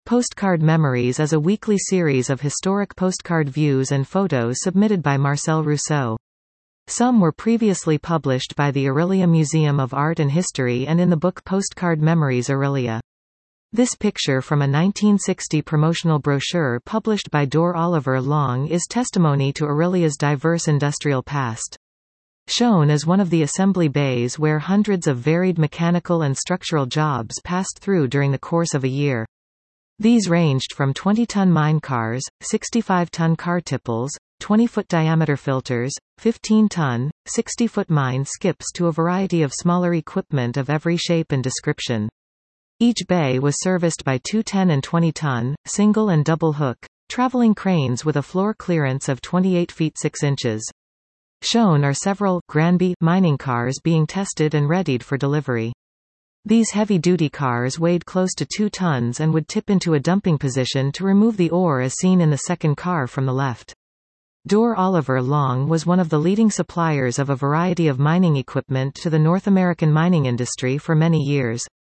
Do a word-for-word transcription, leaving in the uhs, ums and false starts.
Postcard Memories is a weekly series of historic postcard views and photos submitted by Marcel Rousseau. Some were previously published by the Orillia Museum of Art and History and in the book Postcard Memories Orillia. This picture from a nineteen sixty promotional brochure published by Dore Oliver Long is testimony to Orillia's diverse industrial past. Shown is one of the assembly bays where hundreds of varied mechanical and structural jobs passed through during the course of a year. These ranged from twenty-ton mine cars, sixty-five-ton car tipples, twenty-foot diameter filters, fifteen-ton, sixty-foot mine skips to a variety of smaller equipment of every shape and description. Each bay was serviced by two ten and twenty-ton, single and double hook, traveling cranes with a floor clearance of twenty-eight feet six inches. Shown are several Granby mining cars being tested and readied for delivery. These heavy-duty cars weighed close to two tons and would tip into a dumping position to remove the ore as seen in the second car from the left. Dore Oliver Long was one of the leading suppliers of a variety of mining equipment to the North American mining industry for many years.